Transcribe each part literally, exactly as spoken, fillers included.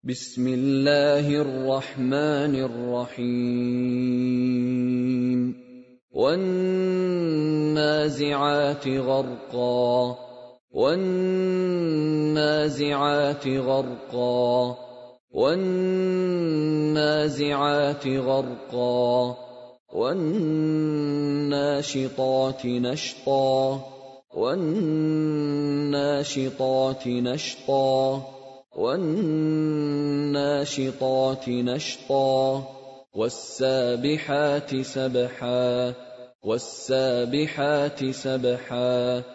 بسم الله الرحمن الرحيم والنازعات غرقا والنازعات غرقا والنازعات غرقا والناشطات نشطا والناشطات نشطا والناشطات نشطا والسابحات سبحا والسابحات سبحا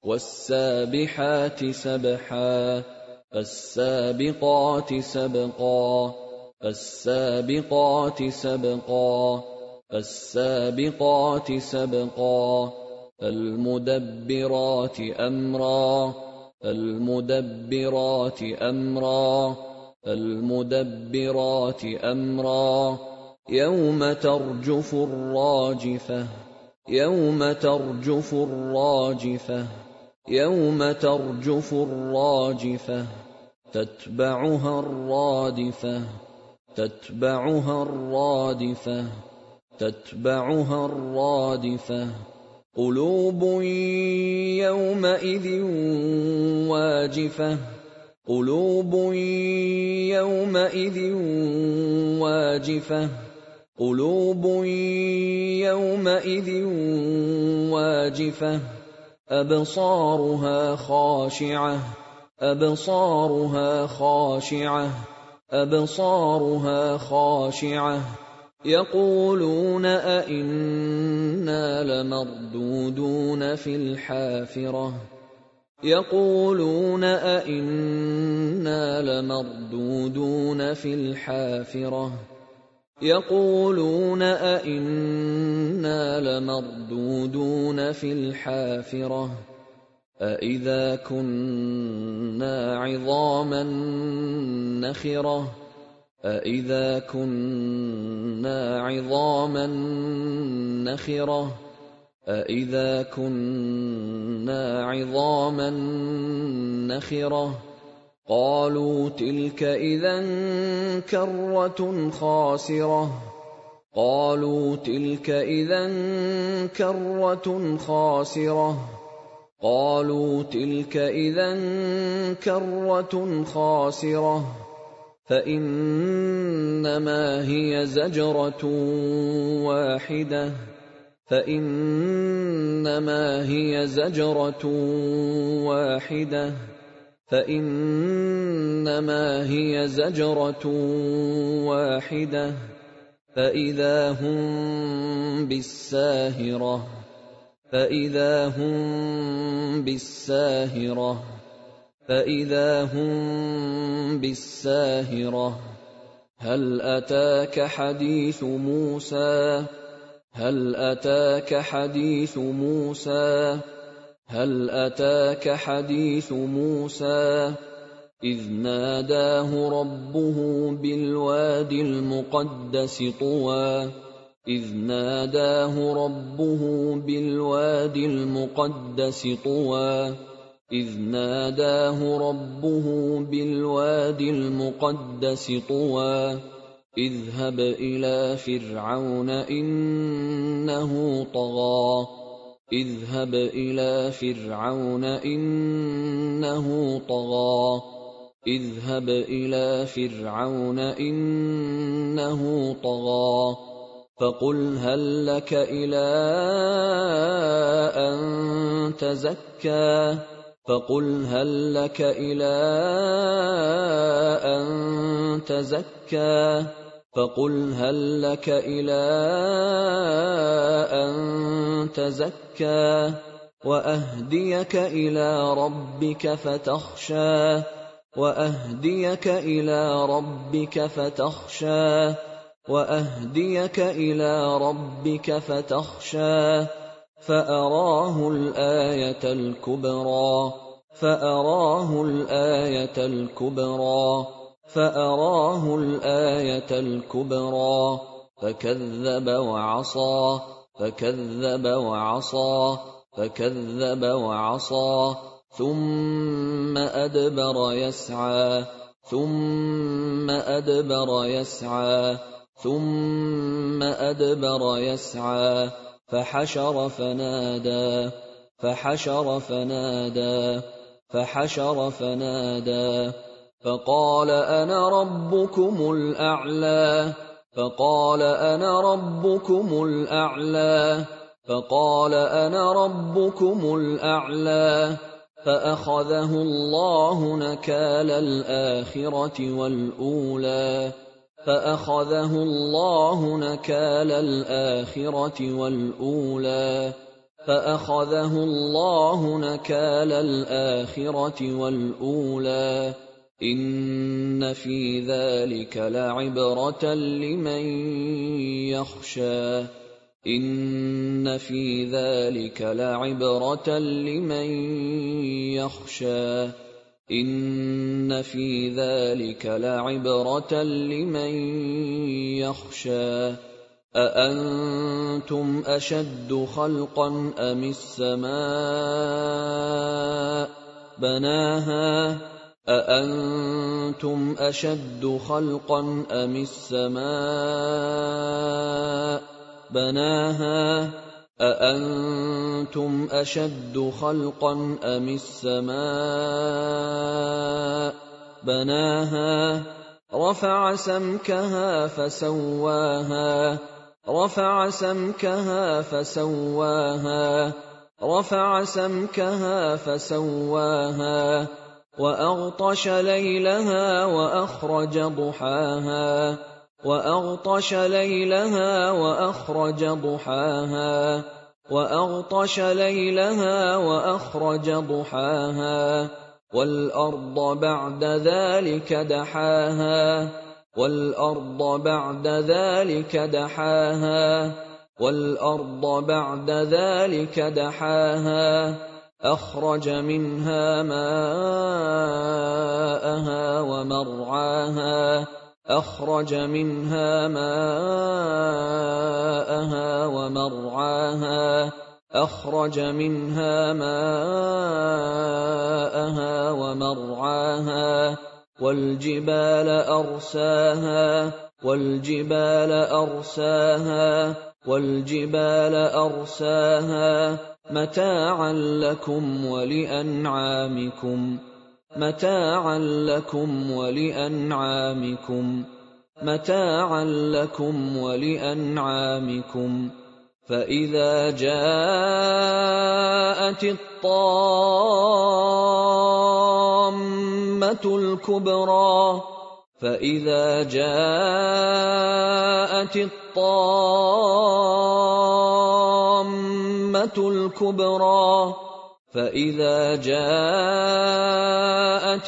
والسابحات سبحا فالسابقات سبقا فالسابقات سبقا فالسابقات سبقا فالمدبرات أمرا فالمدبرات أمرا فالمدبرات أمرا يوم ترجف الراجفة يوم ترجف الراجفة يوم ترجف الراجفة تتبعها الرادفة تتبعها الرادفة تتبعها الرادفة قلوب يومئذ واجفة قلوب يومئذ واجفة قلوب يومئذ واجفة أبصارها خاشعة أبصارها خاشعة أبصارها خاشعة يقولون أئنا لمردودون في الحافرة يقولون أئنا لمردودون في الحافرة يقولون أئنا لمردودون في الحافرة أئذا كنا عظاما نخرة أئذا كنا عظاما نخرة أئذا كنا عظاما نخرة قالوا تلك إذا كرة خاسرة قالوا تلك إذا كرة خاسرة قالوا تلك إذا كرة خاسرة فإنما هي زجرة واحدة فإنما هي زجرة واحدة فإنما هي زجرة واحدة فإذا هم بالساهرة فإذا هم بالساهرة فإذا هم بالساهرة هل أتاك حديث موسى هل أتاك حديث موسى هل أتاك حديث موسى إذ ناداه ربه بالوادي المقدس طوى إذ ناداه ربه بالوادي المقدس طوى إذ ناداه ربه بالوادي المقدس طوى اذهب إلى فرعون إنه طغى اذهب إلى فرعون إنه طغى اذهب إلى فرعون إنه طغى فقل هل لك إلى أن تزكى فقل هل لك إلى أن تزكى فقل هل لك إلى أن تزكى وأهديك إلى ربك فتخشى وأهديك إلى ربك فتخشى وأهديك إلى ربك فتخشى فأراه الآية الكبرى فأراه الآية الكبرى فأراه الآية الكبرى فكذب وعصى فكذب وعصى فكذب وعصى ثم أدبر يسعى ثم ثم أدبر يسعى ثم أدبر يسعى فحشر فنادى فحشر فنادى فحشر فنادى فقال أنا ربكم الأعلى فقال أنا ربكم الأعلى فقال أنا ربكم الأعلى فأخذه الله نكال الآخرة والأولى فأخذه الله نكال الآخرة والأولى فأخذه الله نكال الآخرة والأولى إن في ذلك لعبرة لمن يخشى إن في ذلك لعبرة لمن يخشى إن في ذلك لعبرة لمن يخشى أأنتم أشد خلقا أم السماء بناها أأنتم أشد خلقا أم السماء بناها أأنتم أشد خلقا أم السماء بناها رفع سمكها فسواها رفع سمكها فسواها رفع سمكها فسواها وأغطش ليلها وأخرج ضحاها وأغطش ليلها وأخرج ضحاها وأغطش ليلها وأخرج ضحاها والأرض بعد ذلك دحاها والأرض بعد ذلك دحاها والأرض بعد ذلك دحاها أخرج منها ماءها ومرعاها أخرج منها ماءها ومرعاها أخرج منها ماءها ومرعاها والجبال أرساها والجبال أرساها والجبال أرساها متاعا لكم ولأنعامكم متاعا لكم ولأنعامكم متاعا لكم ولأنعامكم فإذا جاءت الطامة الكبرى فإذا جاءت الطامة الكبرى فإذا جاءت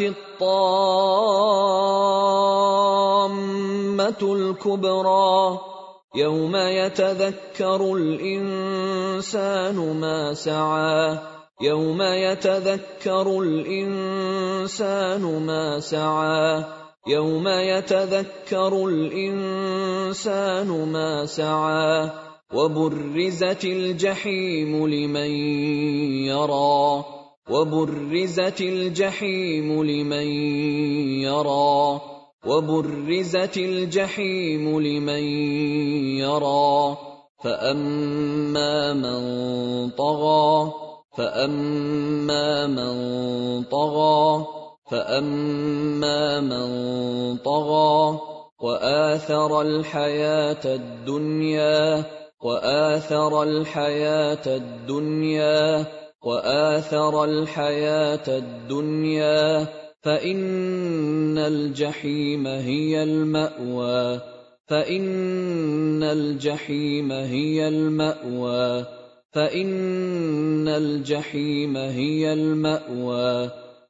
الطامة الكبرى يوم يتذكر الإنسان ما سعى يوم يتذكر الإنسان ما سعى يوم يتذكر الإنسان ما سعى وبرزت الجحيم لمن يرى وبرزت الجحيم لمن يرى وبرزت الجحيم لمن يرى فأما من طغى فأما من طغى فأما من طغى وآثر الحياة الدنيا وآثر الحياة الدنيا وآثر الحياة الدنيا فإن الجحيم هي المأوى فإن الجحيم هي المأوى فإن الجحيم هي المأوى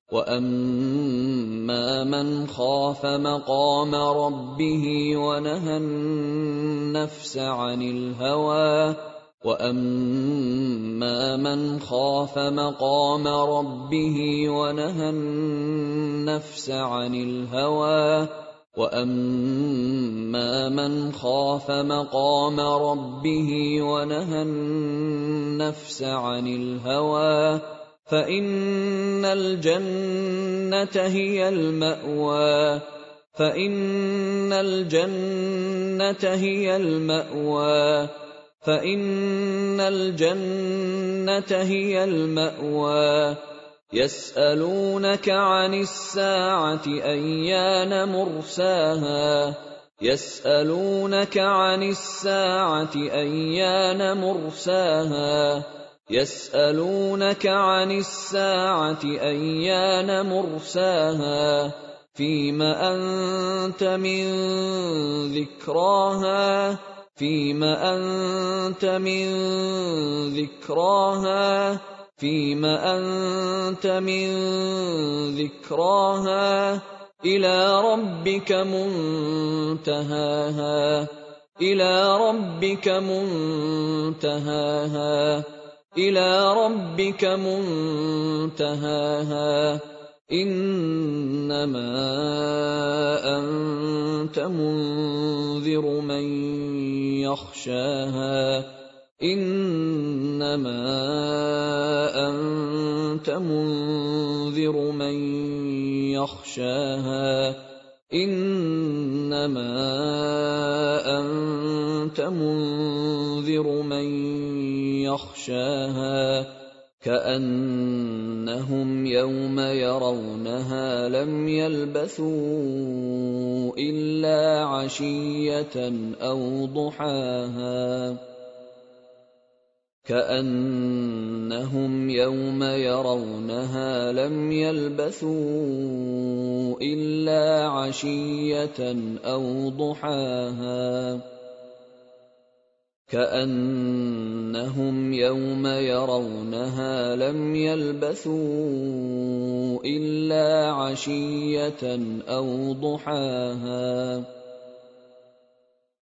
وأما من خاف مقام ربه ونهى النفس عن الهوى وأما من خاف مقام ربه ونهى النفس عن الهوى وأما من خاف مقام ربه ونهى النفس عن الهوى فإن الجنة هي المأوى فإن الجنة هي المأوى فإن الجنة هي المأوى يسألونك عن الساعة أيان مرساها يسألونك عن الساعة أيان مرساها يسألونك عن الساعة أيان مرساها فيم أنت من ذكراها فيم أنت من ذكراها فيم أنت من ذكراها إلى ربك منتهاها إلى ربك منتهاها إلى ربك منتهاها إنما أنت منذر من يخشاها إنما أنت منذر من يخشاها إنما أنت منذر من يخشاها كأنهم يوم يرونها لم يلبثوا إلا عشية أو ضحاها كأنهم يوم يرونها لم يلبثوا إلا عشية أو ضحاها كأنهم يوم يرونها لم يلبثوا إلا عشية أو ضحاها